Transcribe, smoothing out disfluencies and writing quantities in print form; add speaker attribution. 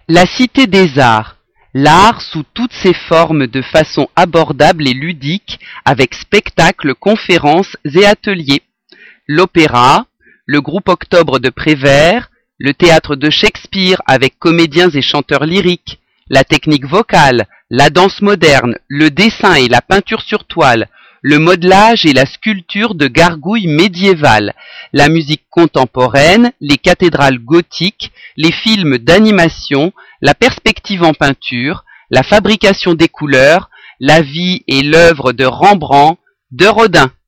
Speaker 1: La Cité des Arts, l'art sous toutes ses formes de façon abordable et ludique, avec spectacles, conférences et ateliers. L'opéra, le groupe Octobre de Prévert, le théâtre de Shakespeare avec comédiens et chanteurs lyriques, la technique vocale, la danse moderne, le dessin et la peinture sur toile, le modelage et la sculpture de gargouilles médiévales, la musique contemporaine, les cathédrales gothiques, les films d'animation, la perspective en peinture, la fabrication des couleurs, la vie et l'œuvre de Rembrandt, de Rodin.